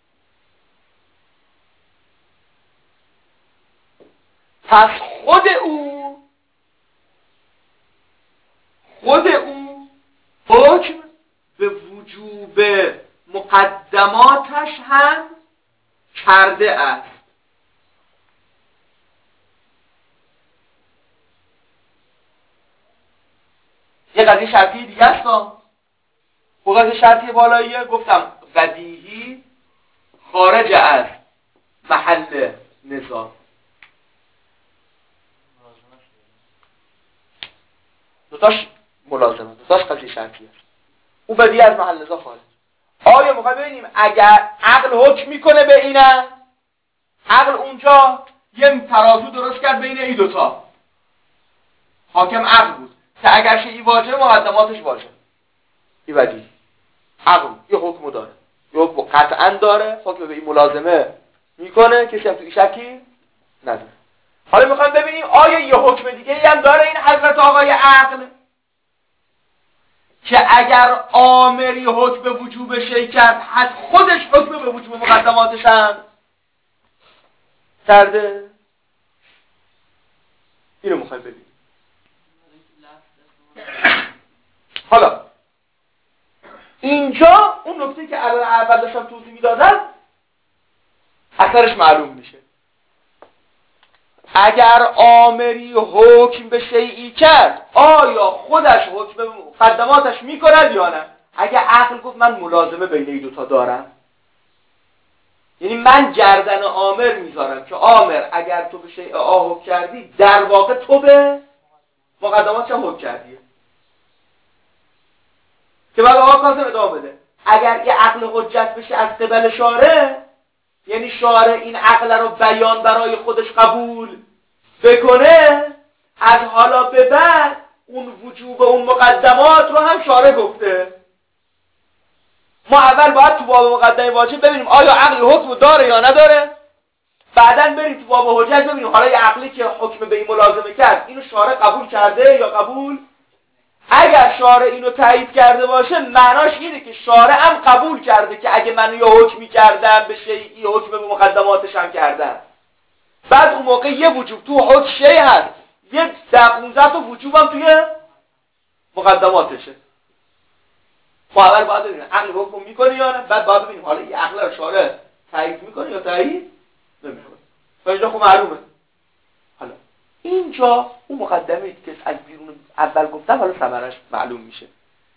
پس خود او حکم به وجوب مقدماتش هم کرده است. یه قضیه شرطی دیگه است. و قضیه شرطی بالاییه گفتم بدیهی خارج از محل نظام. دوتاش ملازمه، دوتاش قضیه شرطی است. او بدیهی از محل نظام خارج. آیا میخوایم ببینیم اگر عقل حکم میکنه به اینه، عقل اونجا یه ترازو درست کرد بین این دوتا، حاکم عقل بود که اگر شیئی واجب مقدماتش واجب. این بدیهی عقل یه حکم داره، یه حکم قطعا داره، حکم به این ملازمه میکنه، کسی هم تو شکی نداره. حالا میخوایم ببینیم آیا یه حکم دیگه هم داره این حضرت آقای عقل که اگر آمری حکم به وجوب شیء کرد حد خودش حکم به وجوب مقدماتش هم کرده. اینو میخوایم ببینیم. حالا اینجا اون نکته که الان اول داشتم توضیح میدادم اثرش معلوم میشه. اگر آمری حکم به شیئی کرد آیا خودش حکم به مقدماتش میکند یا نه؟ اگر عقل گفت من ملازمه بین این دوتا دارم، یعنی من گردن آمر میذارم که آمر اگر تو به شیء آ حکم کردی در واقع تو به مقدماتش هم حکم کردی، که بعد آقا کاظم ادامه بده. اگر یه عقل حجت بشه از قبل شارع، یعنی شارع این عقل رو بیان برای خودش قبول بکنه، از حالا به بعد اون وجوب اون مقدمات رو هم شارع گفته. ما اول باید تو باب مقدمه واجب ببینیم آیا عقل حکم داره یا نداره، بعداً بریم تو باب حجت ببینیم حالا یه عقلی که حکم به این ملازمه کرد اینو شارع قبول کرده یا قبول. اگر شارع اینو تایید کرده باشه معناش اینه که شارع هم قبول کرده که اگه من یه حکمی کردم به شیئی حکم به مقدماتش هم کردم، بعد اون موقع یه وجوب تو حکم شیء هست، یه 10-15 تا وجوب هم توی مقدماتشه. ما اول باید ببینیم عقل حکم میکنه یا نه، بعد باید ببینیم حالا یه عقل رو شارع تایید میکنه یا تایید نمیکنه. تا اینجا خب معلومه. حالا اینجا اون مقدمه که از بیرون اول گفتم حالا ثمرش معلوم میشه.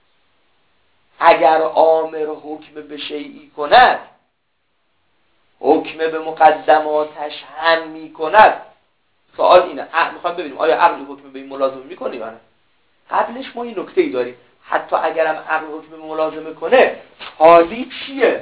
اگر آمر حکم به شیئی کند حکم به مقدماتش هم میکند، سوال اینه میخوام ببینیم آیا عقل حکم به این ملازمه میکنه یا نه. قبلش ما این نکته‌ای داریم، حتی اگرم عقل حکم به ملازمه کنه تالی چیه؟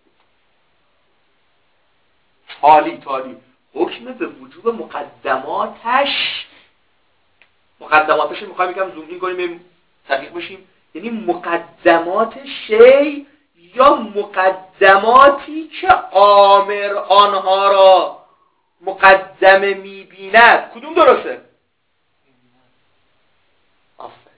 تالی حکم به وجوب مقدماتش میخوایم یکم زوم این کنیم دقیق بشیم، یعنی مقدمات شی یا مقدماتی که آمر آنها را مقدمه میبیند، کدوم درسته؟ آفرین.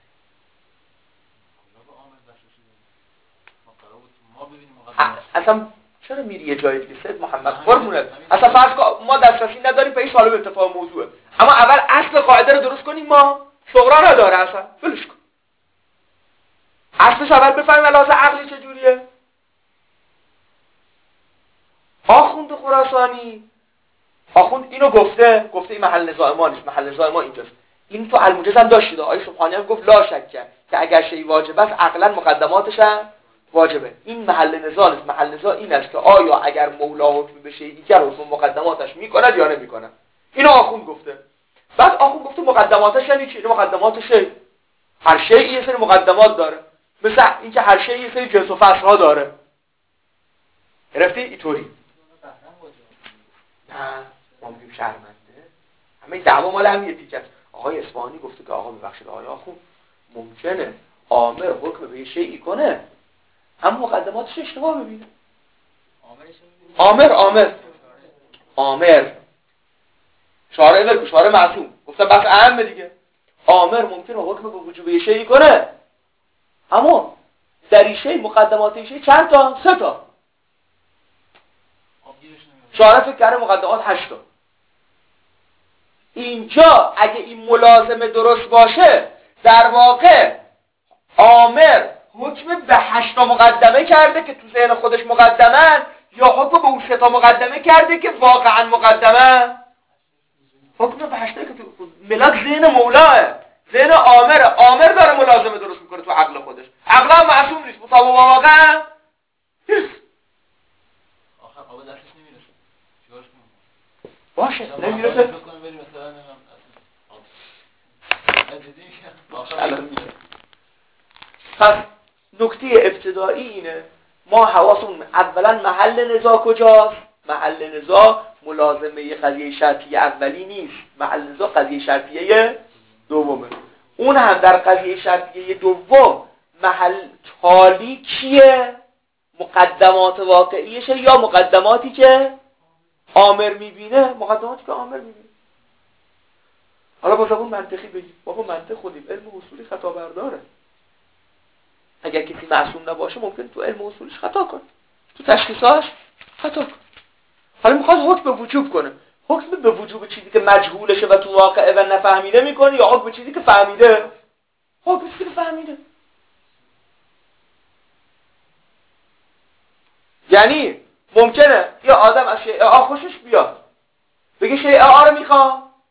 اصلا چرا میری یه جایی دیگه سید محمد قربونت؟ اصلا فرض کن ما دسترسی نداریم به این سوال اتفاق موضوعه، اما اول اصل قاعده رو درست کنیم. ما شغرا نداره اصلا ولش کن. اصلش اول بفهمیم لحاظ عقلی چجوریه. آخوند خراسانی اینو گفته این محل نزاع ما نیست، محل نزاع ما اینجاست. این تو الموجز هم داشتید، آقای سبحانی هم گفت لا شک که اگر شی واجب است عقلا مقدماتش هم واجبه. این محل نزاع نیست، محل نزاع این است که آیا اگر مولا حکم به شیئی کرد حکم مقدماتش میکند یا نمیکند. اینو آخوند گفته. بعد آخوند گفته مقدماتش یعنی چی؟ مقدماتش هر شیئی یه سری مقدمات داره، مثل اینکه هر شیئی یه سری جنس و فصل‌ها داره. گرفتی؟ اینطوری نه ما میگیم شرمنده. همه دعوا مال هم یه تیکه است. آقای اصفهانی گفته که آقا ببخشید آقای آخوند ممکنه آمر حکم به شیئی کنه هم مقدماتش اشتباه ببینه. آمر شارع معصوم گفتم بس اهم دیگه. آمر ممکنه حکم به وجوب شیئی کنه اما در این شیء مقدمات شیء چند تا؟ 3 تا. شارع فکر کرده مقدمات 8 تا. اینجا اگه این ملازمه درست باشه در واقع آمر حکم به 8 تا مقدمه کرده که تو ذهن خودش مقدمن، یا حکم به اون 3 تا مقدمه کرده که واقعا مقدمه. حکم به 8 تا که تو ملاک ذهن مولاه، ذهن آمر داره ملازمه درست میکنه تو عقل خودش. عقل هم معصوم نیست، مطابق با واقع نیست. آخر آب دستش نمیرسه چیکارش کنم؟ باشه نمیرسه بکنم بریم مثلا پس نکته ابتدایی اینه ما حواسمون اولا محل نزاع کجاست؟ محل نزاع ملازمه قضیه شرطیه اولی نیست، محل نزاع قضیه شرطیه دومه. اون هم در قضیه شرطیه دوم محل تالی کیه؟ مقدمات واقعیشه یا مقدماتی که آمر میبینه؟ مقدماتی که آمر میبینه. حالا با زبون منطقی بگیم بابا منطق خودیم علم اصولی خطا برداره. اگر کسی معصوم نباشه ممکن تو علم اصولیش خطا کنه، تو تشخیصاش خطا کنه. حالا میخواد حکم به وجوب کنه، حکم به وجوب چیزی که مجهولشه و تو واقعه و نفهمیده میکنه یا حکم به چیزی که فهمیده؟ حکم به چیزی که فهمیده. یعنی ممکنه یه آدم از شیء آ خوشش بیاد بگه شیء آ رو میخوام،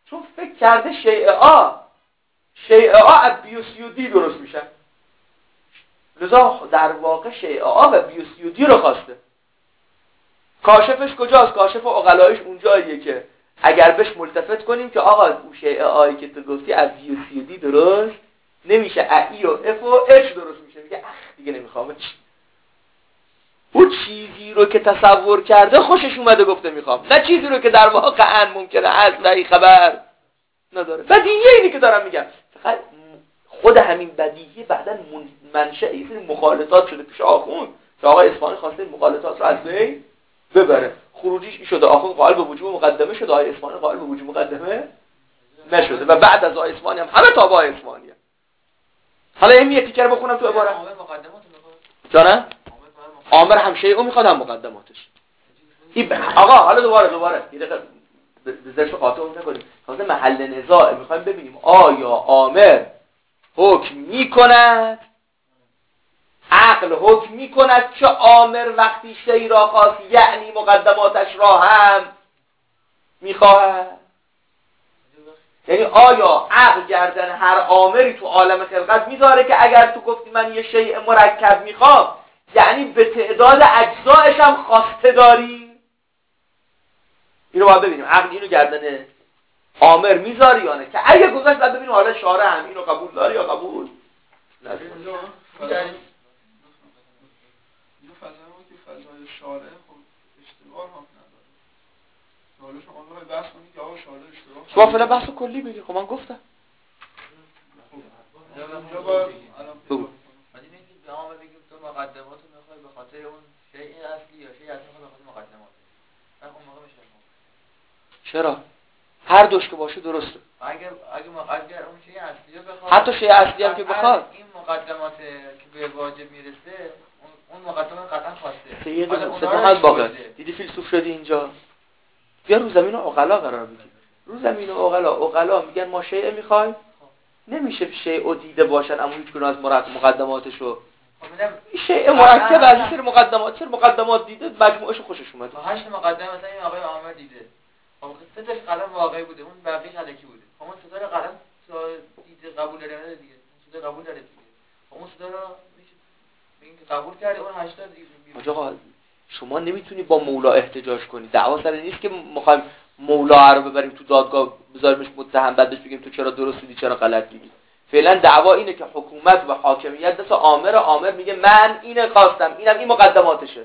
چون فکر کرده شیء آ از بی و سی و دی درست میشن، لذا در واقع شیء آ و بی و سی و دی رو خواسته. کاشفش کجاست؟ کاشف عقلایش اونجاییه که اگر بهش ملتفت کنیم که آقا اون شیء آی که تو گفتی از بی و سی و دی درست نمیشه، ای و اف و اچ درست میشه، میگه اخ دیگه نمیخوامش. اون چیزی رو که تصور کرده خوشش اومده گفته میخوام، نه چیزی رو که در واقع ممکنه از و ای خبر نداره. بدیهیه اینی که دارم میگم، فقط خود همین بدیهی بعداً منشأ یه سری مخالطات شده پیش آخوند که آقای اصفهانی خواسته مخالطات رو از بین ببره. خروجیش این شده آخوند قائل به وجوب مقدمه شده، آقای اصفهانی قائل به وجوب مقدمه نشده و بعد از آقای اصفهانی هم همه تابع آقای اصفهانی هم. حالا این یه تیکر بخونم تو عبارت. جانم عامر هم شیء میخواد هم مقدماتش. آقا حالا دوباره یه دقیقه بذارش قاطع نکنیم. تازه محل نزاع میخوایم ببینیم آیا عامر حکم میکند، عقل حکم میکند که عامر وقتی شیء را خواست یعنی مقدماتش را هم میخواهد؟ یعنی آیا عقل گردن هر عامری تو عالم خلقت میذاره که اگر تو گفتی من یه شیء مرکب میخوام یعنی به تعداد اجزایش هم خواسته داری؟ اینو باید ببینیم عقل اینو گردن عامر میذاره یا نه، که اگه گذاشت بعد ببینیم حالا شارع هم اینو قبول داره یا قبول نداره. یه فضایی که فضای شارع خب اشتباه هم نداره. حالا شما اونو بحث کنید که آقا شارع اشتباه شما فعلا بحث کلی بگید. خب من گفتم اونجا باید الان بگو بعدین اینکه به عامر بگیم تو مقدماتو میخوای به خاطر اون شیء اصلی یا شیء اصلی میخوای به خاطر مقدمات. اون موقع میشه. چرا؟ هر دوش که باشه درسته. اگر اون شیء اصلی رو بخواد، حتی شیء اصلی هم که بخواد، این مقدمات که به واجب میرسه اون مقدمات قطعا خواسته. سیدنا باقر دیدی فیلسوف شدی اینجا؟ بیا رو زمین عقلا قرار بگیر. رو زمین عقلا میگن ما شیء میخوایم، نمیشه شیء دیده باشن اما هیچ کدوم از مقدماتشو. این شیء مرکب از این سری مقدمات دیده مجموعهشو خوشش اومد. 8 مقدمه مثلا این آقای عامر دیده. خب 3 تاش قلم واقعی بوده، اون بقیه الکی بوده. خب اون 3 تا قلم دیده قبول داره دیگه. اون 3 تا قبول داره دیگه. خب اون 3 تا رو میشه ببین که قبول کرده، اون 8 تا دیگه. آقا شما نمیتونی با مولا احتجاج کنی. دعوا سر نیست که میخوایم مولا رو ببریم تو دادگاه بذاریمش متهم بعد بهش بگیم تو چرا درست دیدی چرا غلط دیدی. فعلا دعوا اینه که حکومت و حاکمیت دست عامر میگه من اینو خواستم، اینم این مقدماتشه.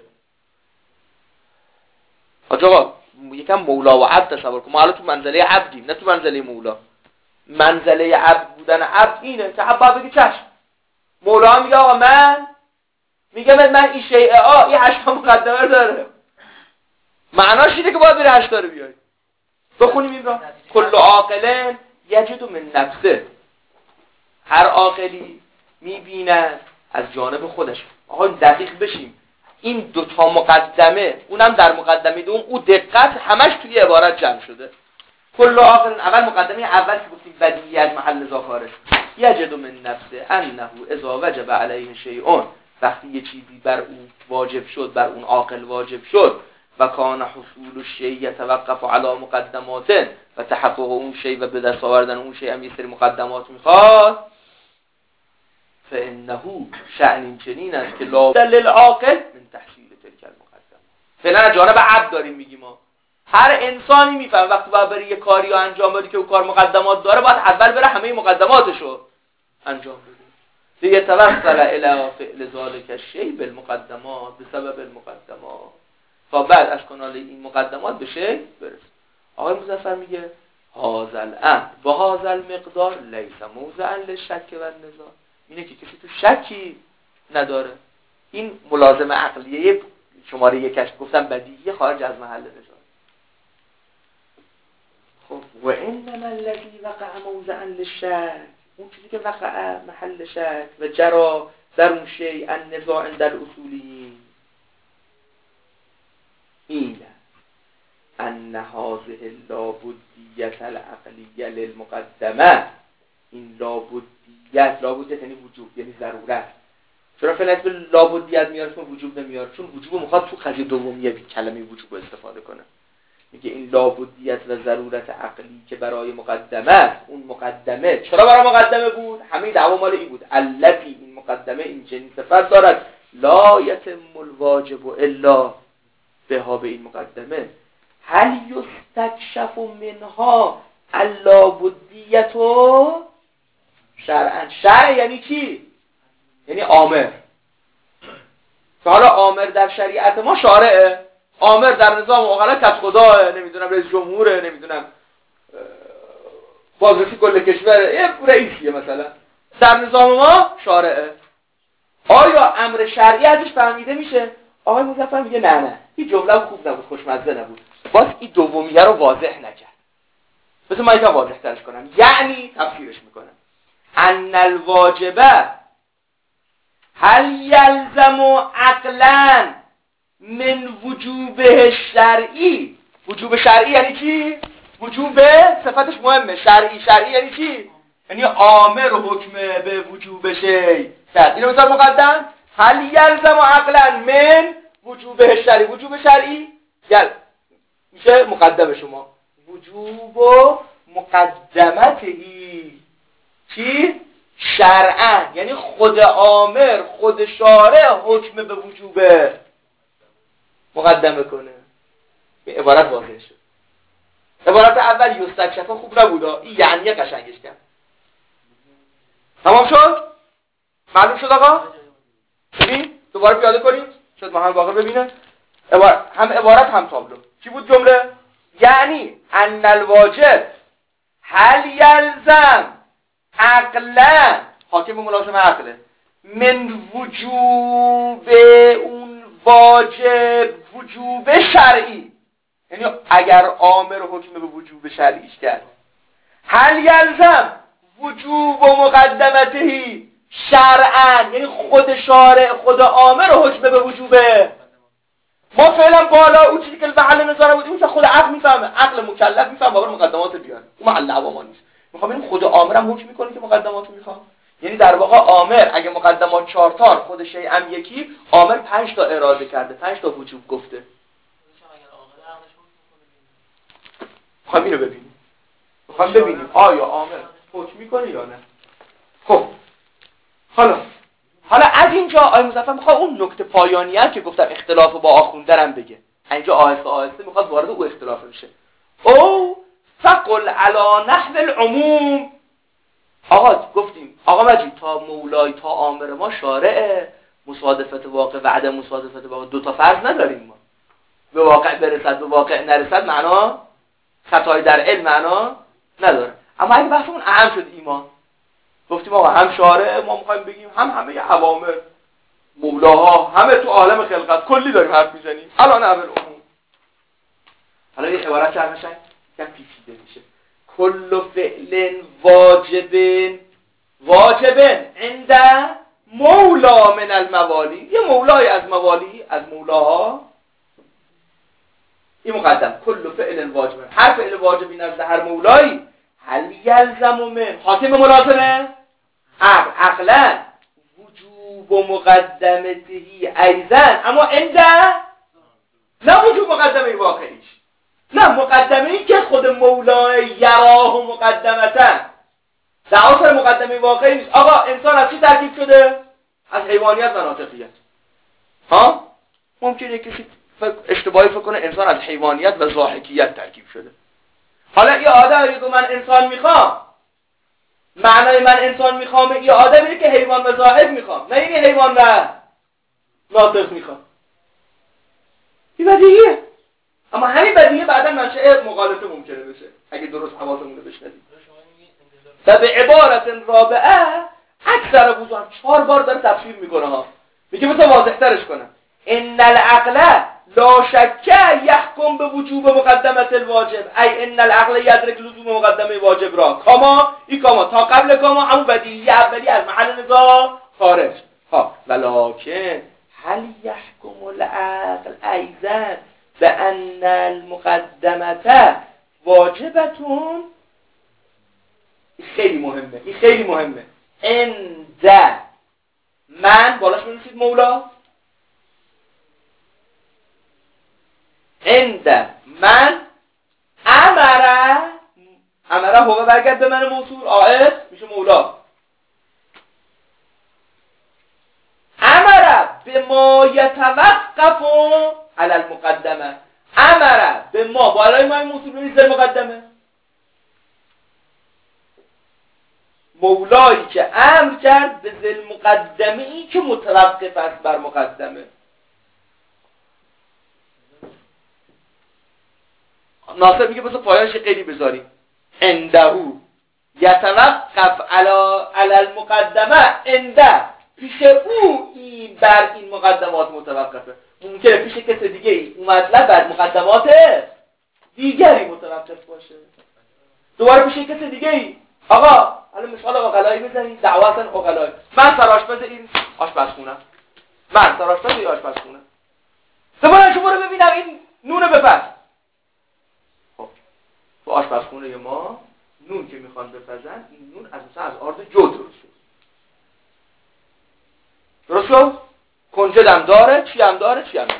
آقا یکم مولا و عبد تصور کن. ما الان تو منزله عبدیم نه تو منزله مولا. منزله عبد بودن عبد اینه که عبد بگه چشم. مولا هم میگه آقا میگه من این شیء این 8 مقدمه داره. معناش اینه که باید بره 8 رو بیاری. بخونیم این را. کل عاقل یجد من نفسه. هر عاقلی میبیند از جانب خودش. آقا دقیق بشیم. این 2 مقدمه، اونم در مقدمه دوم، او دقت همش توی عبارت جمع شده. کل عاقل، اول مقدمه اول که گفتیم بدیهی از محل نزاع خارج. یجد من نفسه انه اذا وجب علیه شیء، وقتی یه چیزی بر اون واجب شد، بر اون عاقل واجب شد، و کان حصول الشیء یتوقف علی مقدمات، و تحقق اون شیء و به دست آوردن اون شیء هم یه سری مقدمات میخواد، فانه شأن چنین است که لا للعاقل من تحصیل تلک المقدمات. فعلا جانب عبد داریم میگیم ما. هر انسانی میفهمه وقتی باید بره یه کاری رو انجام بده که اون کار مقدمات داره، باید اول بره همه مقدماتشو انجام بده. لیتوصل الی فعل ذلک الشیء بالمقدمات، بسبب المقدمات، تا بعد از کانال این مقدمات بشه برسه. آقای مظفر میگه هذا الامر و هذا المقدار لیس موضعا للشک و النزاع. اینه که کسی تو شکی نداره. این ملازم عقلیه شماره 1 گفتم بدیهی خارج از محل نزاع. خب و انما الذی وقع موضعا للشک، اون چیزی که وقع محل شک و جرا در اون شیء النزاع عند الاصولیین، این ان هذه اللابدیت العقلیه للمقدمه، این لابدیت یعنی وجوب، یعنی ضرورت. چرا فعلا به لابدیت میاره اسم وجوب نمیاره؟ چون وجوب میخواد تو قضیه دومیه کلمه وجوب استفاده کنه. میگه این لابدیت و ضرورت عقلی که برای مقدمه است، اون مقدمه چرا برای مقدمه بود؟ همه دعوا مال این بود، التی این مقدمه این چنین صفت دارد لا یتم الواجب الا بها، به این مقدمه هل یستکشف منها اللابدیت شرعا. شرع یعنی چی؟ یعنی آمر. که حالا آمر در شریعت ما شارعه، آمر در نظام عقلا کت خداه، نمیدونم رئیس جمهوره، نمیدونم بازرسی کل کشوره، یه رئیسیه مثلا، در نظام ما شارعه. آیا امر شرعی ازش فهمیده میشه؟ آقای مظفر میگه نه این جمله خوب نبود، خوشمزه نبود، باز این دومیه رو واضح نکرد. بذار من اینجا واضح ترش کنم، یعنی تفسیرش میکنم. ان الواجبه هل یلزم عقلا من وجوبه شرعی. وجوب شرعی یعنی چی؟ وجوب صفتش مهمه. شرعی یعنی چی؟ یعنی آمر و حکم به وجوب شی کرد. اینو بذار مقدم. هل یلزم عقلا من وجوبه شرعی. وجوب شرعی میشه مقدم شما. وجوب مقدمتهی چی؟ شرعا، یعنی خود آمر خود شارع حکم به وجوب مقدمه کنه. این عبارت واضح شد. عبارت اول یستکشف خوب نبودا، این یعنی قشنگش کرد. تمام شد؟ معلوم شد آقا؟ ببین دوباره پیاده کنیم شد ما هم واقع ببینه. هم عبارت هم تابلو. چی بود جمله؟ یعنی ان الواجب هل یلزم عقلا، حاکم ملازم عقله، من وجوب اون واجب وجوب شرعی، یعنی اگر آمر حکم به وجوب شرعیش کرد، هل یلزم وجوب و مقدمتهی شرعا، یعنی خود شارع خود آمر حکم به وجوب. ما فعلا بالا اون چیزی که محل نظاره بود این که خود عقل میفهمه، عقل مکلف میفهمه باقی مقدمات بیاره، اون محل عواما نیست. میخوام ببینیم خود آمرم حکم میکنه که مقدماتو میخوام، یعنی در واقع آمر اگه مقدمات 4 تا خود شیء هم یکی، آمر 5 تا اراده کرده، 5 تا وجوب گفته. میخوام اینو ببینیم. میخوام ببینیم آیا آمر حکم میکنه یا نه. خب حالا از اینجا آقای مظفر میخواد اون نکته پایانی هم که گفتم اختلاف با آخوندرم بگه. اینجا آهسته میخواد وارد او اختلاف بشه. او فقل علی نحو العموم. آقا گفتیم آقا مجید تا مولای تا آمر ما شارعه، مصادفت واقع و عدم مصادفت واقع 2 تا فرض نداریم ما. به واقع برسد به واقع نرسد معنا، خطای در علم معنا نداره. اما اگه بحثمون اهم شد ایمان، گفتیم آقا هم شارع ما میخوایم بگیم، هم همه اوامر مولاها همه تو عالم خلقت کلی داریم حرف میزنیم. الان اول عموم. حالا یه عبارت چه قشنگ یکم پیچیده میشه. کل فعل واجب عند مولا من الموالی. یه مولای از موالی، از مولاها، این مقدم. کل فعل واجب، هر فعل واجبی نزد هر مولایی، هل یلزم من حاکم ملازمه عقلا وجوب مقدمتهی ایضا، اما عند نه وجوب مقدمه واقعیش، نه مقدمه‌ای که خود مولای یراه و مقدمتن، دعوا سر مقدمه واقعی نیست. آقا انسان از چی ترکیب شده؟ از حیوانیت و ناطقیت. ها ممکنه کسی اشتباهی فکر کنه انسان از حیوانیت و ضاحکیت ترکیب شده. حالا یه آدم میگه من انسان میخوام، معنای من انسان میخوام یه آدم اینه که حیوان و ضاحک میخوام، نه اینی حیوان و ناطق میخوام. این بدیهیه. اما همین بدیهیه بعدا منشأ مغالطه ممکنه بشه اگه درست حواسمون رو بشنویم. و به عبارت رابعه اکثر بزرگ 4 بار داره تفسیر میکنه ها. میگه مثلا واضح ترش کنم. ان العقل لا شک یحکم به وجوب مقدمه الواجب، ای ان العقل یدرک لزوم مقدمه واجب را کاما ای کاما تا قبل کاما همون بدیهی اولی از محل نزاع خارج. ها ولکن هل یحکم العقل ایضا بان المقدمه واجبتون. این خیلی مهمه. عند من بالاش بنویسید مولا، عند من امره هو برگرد به من موصول، عائد میشه مولا. امره به ما یتوقف علی المقدمه، امره به ما بالای ما موصول ببینید زیر مقدمه، مولایی که امر کرد به ذل مقدمه ای که متوقف است بر مقدمه. ناصر میگه بس پایانش قیدی بذاریم، اندهو یتوقف علی المقدمه، انده پیش او این بر این مقدمات متوقفه. ممکنه پیش کس دیگه ای اون مطلب بر مقدمات دیگری متوقف باشه. دوباره پیش کس دیگه ای آقا حالا مثال عقلایی بزنید، دعوا اصلا عقلایی، من سرآشپز این آشپزخونه، من سرآشپز این آشپزخونه، دوباره شما رو ببینم این نون بپز. خب تو آشپزخونه ما نون که میخوان بپزن، این نون از آرد جو درست شد، درست شد؟ کنجد هم داره، چی هم داره، چی هم داره.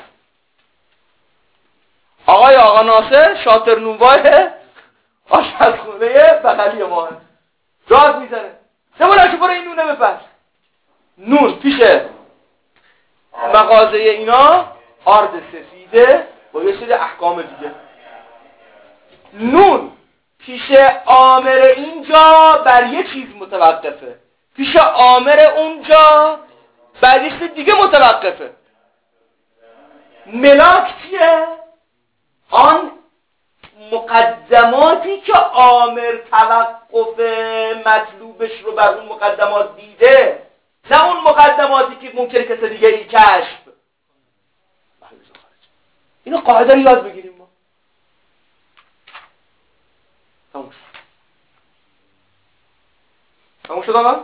آقا ناصر شاطر نونوای آشپزخونه بغلی ما داد میزنه، نمونهشو برو این نونه بپز. نون پیش مغازه اینا آرد سفیده با یه سری احکام دیگه، نون پیش آمر اینجا بر یه چیز متوقفه، پیش آمر اونجا بر یه چیز دیگه متوقفه. ملاک چیه؟ آن مقدماتی که آمر توقف مطلوبش رو بر اون مقدمات دیده، نه اون مقدماتی که ممکنه کس دیگه ای کشف. اینو قاعده رو یاد بگیریم ما. تموم شد آقا؟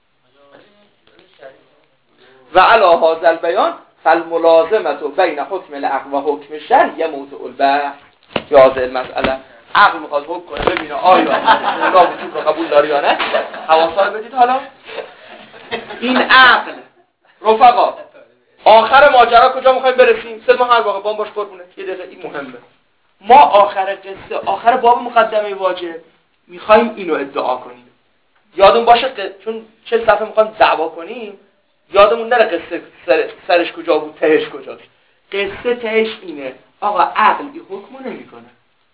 و علی هذا البیان فالملازمه بین حکم العقل و حکم الشرع موضع البحث فی هذه المسئله. عقل میخواد حکم کنه ببینه آیا مولا وجود رو قبول داره یا نه. حواسا رو بدید. حالا این عقل رفقا آخر ماجرا کجا میخوایم برسیم؟ صد ما هر واقع بام باش قربونه. یه دقیقه این مهمه. ما آخر قصه، آخر باب مقدمه واجب میخوایم اینو ادعا کنیم. یادمون باشه چون 40 صفحه میخوایم دعوا کنیم، یادمون نره قصه سرش کجا بود، تهش کجاست. قصه تهش اینه آقا عقل این حکمو نمیکنه.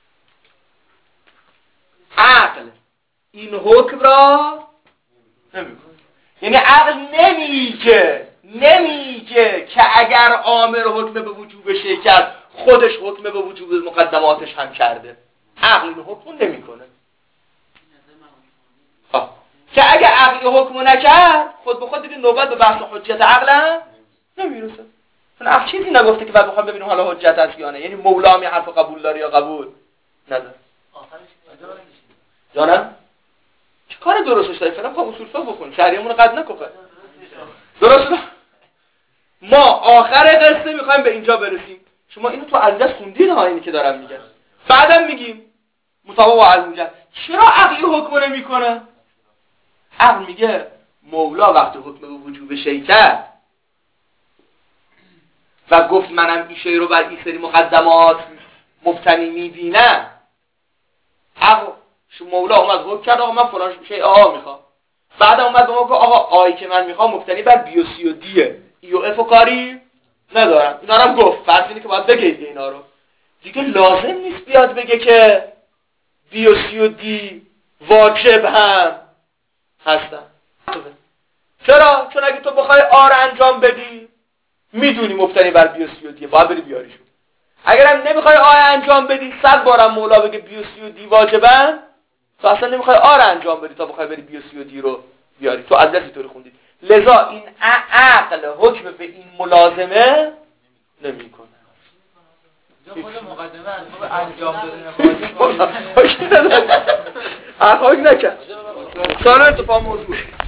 عقل این حکم را نمیکنه. یعنی عقل نمیگه که اگر آمر حکم به وجوبش کرد خودش حکم به وجوب مقدماتش هم کرده. عقل این حکمو نمیکنه. که اگه عقل حکمو نکرد خود به خود دیگه نوبت به بحث حجت عقل نمیرسه. چون عقل چیزی نگفته که بعد بخوام ببینیم حالا حجت هست یا نه. یعنی مولا می حرف قبول داره یا قبول نداره. جانم چه کار درستش داری؟ فعلا خب اصول فقه بخون، شریعمون رو قد نکن. درست ما آخر قصه میخوایم به اینجا برسیم. شما اینو تو علیدست خوندید ها، اینی که دارم میگم. بعدم میگیم مطابق با علموجه چرا عقلی حکم نمیکنه؟ عقل میگه مولا وقتی حکم به وجوب شی کرد و گفت منم این شی رو بر این سری مقدمات مبتنی میبینم، عقل مولا اومد حکم کرد آقا من فلان شی آ میخوام. بعدم اومد به ما گفت آقا آیی که من میخوام مبتنی بر بی و سی و دیه، ای و اف و کاری ندارم. اینا رو هم گفت. فرض اینه که باید بگه اینا رو. دیگه لازم نیست بیاد بگه که بی و سی و دی واجب هم هستن. چرا؟ چون اگه تو بخوای آر انجام بدی میدونی مبتنی بر بی و سی و دی باید بری بیاریشون. اگرم نمیخوای آر انجام بدی 100 بارم مولا بگه بی و سی و دی واجبن، تو اصلا نمیخوای آر انجام بدی تا بخوای بری بی و سی و دی رو بیاری. تو ادرس اینطوری خوندید. لذا این عقل حکم به این ملازمه نمیکنه. خود مقدمه انجام دادن واجب حکم نکرد. سوال اتفاق موضوع